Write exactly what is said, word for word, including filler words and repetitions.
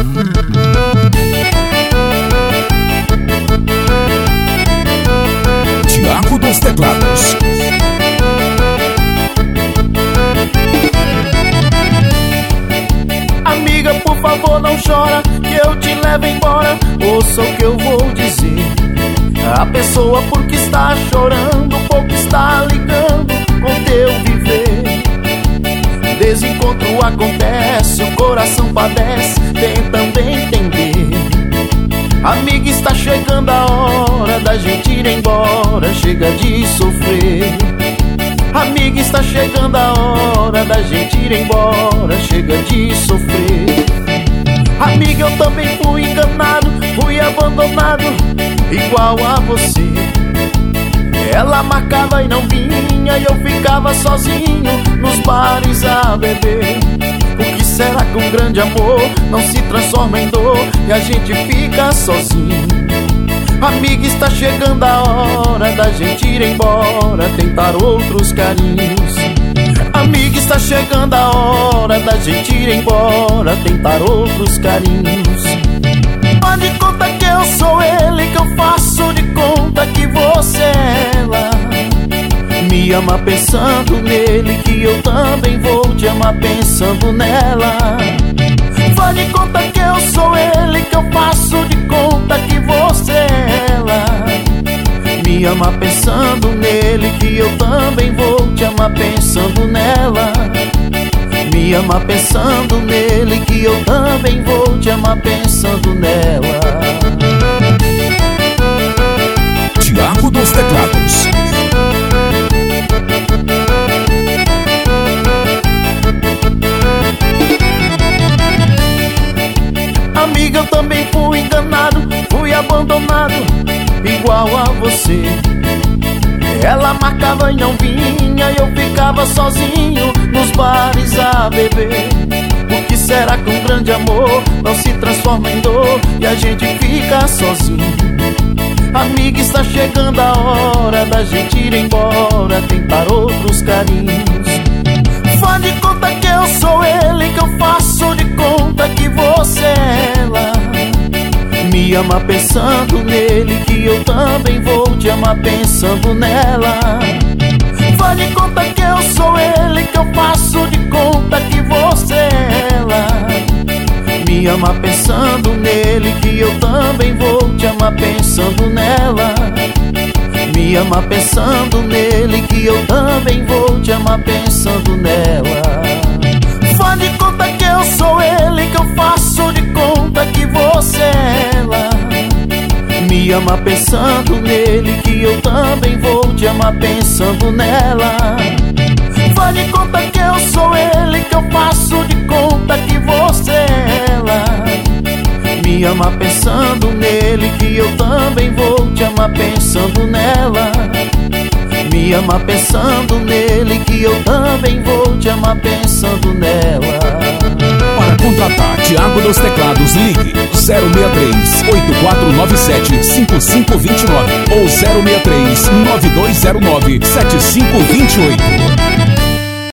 Thiago dos Teclados. Amiga, por favor, não chora, que eu te levo embora. Ouça o que eu vou dizer. A pessoa por que está chorando, pouco está ligando com teu viver. Desencontro acontece, o coração padece, tentando entender. Amiga, está chegando a hora da gente ir embora, chega de sofrer. Amiga, está chegando a hora da gente ir embora, chega de sofrer. Amiga, eu também fui enganado, fui abandonado, igual a você. Ela marcava e não vinha, e eu ficava sozinho nos bares a beber. Por que será que um grande amor não se transforma em dor e a gente fica sozinho? Amiga, está chegando a hora da gente ir embora, tentar outros carinhos. Amiga, está chegando a hora da gente ir embora, tentar outros carinhos. Faz de conta que eu sou ele, que eu faço de conta que você é ela. Me ama pensando nele, que eu também vou te amar pensando nela. Faz de conta que eu sou ele, que eu faço de conta que você é ela. Me ama pensando nele, que eu também vou te amar pensando nela. Me ama pensando nele, que eu também vou te amar pensando nela. Thiago dos Teclados. Amiga, eu também fui enganado, fui abandonado, igual a você. Ela marcava e não vinha, e eu ficava sozinho nos bares a beber. Por que será que um grande amor não se transforma em dor e a gente fica sozinho? Amiga, está chegando a hora da gente ir embora, tentar outros carinhos. Faz de conta que eu sou ele, que eu faço de conta que você é ela. Me ama pensando nele, que eu também vou te amar pensando nela. Faz de conta que eu sou ele, que eu faço de conta que você é ela. Me ama pensando nele, que eu também vou te amar pensando nela. Me ama pensando nele, que eu também vou te amar pensando nela. Faz de conta que eu sou ele, que eu faço de conta que você é ela. Me ama pensando nele, que eu também vou te amar pensando nela. Faz de conta que eu sou ele, que eu faço de conta que você é ela. Me ama pensando nele, que eu também vou te amar pensando nela. Me ama pensando nele, que eu também vou te amar pensando nela. Para contratar Thiago dos Teclados, ligue zero seis três, oito quatro nove sete, cinco cinco dois nove ou zero seis três, nove dois zero nove, sete cinco dois oito.